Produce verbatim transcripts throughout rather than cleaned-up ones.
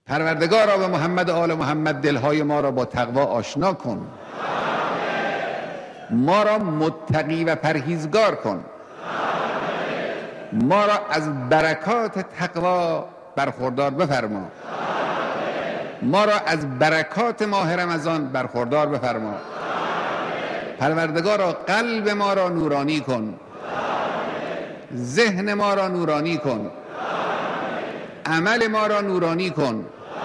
پروردگارا به محمد و آل محمد دلهای ما را با تقوا آشنا کن، ما را متقی و پرهیزگار کن، ما را از برکات تقوا برخوردار بفرما، ما را از برکات ماه رمضان برخوردار بفرما. پروردگارا قلب ما را نورانی کن، ذهن ما را نورانی کن، عمل ما را نورانی کن،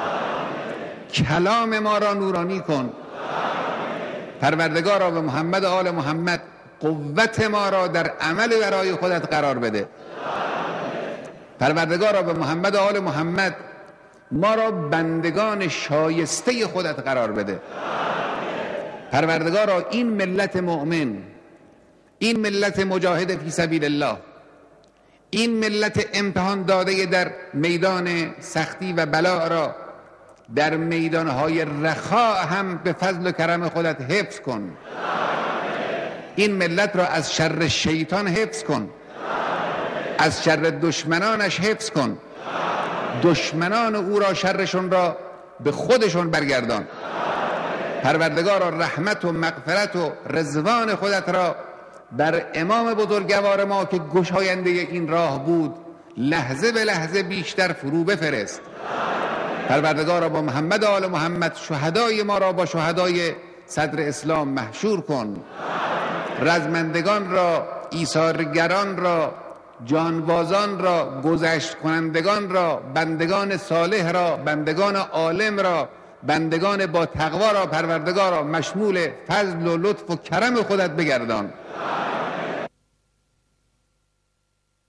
کلام ما را نورانی کن. پروردگارا به محمد و آل محمد قوت ما را در عمل برای خودت قرار بده. پروردگارا به محمد و آل محمد ما را بندگان شایسته خودت قرار بده. پروردگارا این ملت مؤمن، این ملت مجاهد فی سبیل الله، این ملت امتحان داده در میدان سختی و بلا را در میدانهای رخا هم به فضل و کرم خودت حفظ کن. این ملت را از شر شیطان حفظ کن، از شر دشمنانش حفظ کن، دشمنان او را شرشون را به خودشون برگردان. پروردگارا رحمت و مغفرت و رضوان خودت را بر امام بزرگوار ما که گشاینده این راه بود لحظه به لحظه بیشتر فرو بفرست. پروردگارا با محمد و آل محمد شهدای ما را با شهدای صدر اسلام محشور کن. رزمندگان را، ایثارگران را، جانبازان را، گذشت کنندگان را، بندگان صالح را، بندگان عالم را، بندگان با تقوا را پروردگارا مشمول فضل و لطف و کرم خودت بگردان.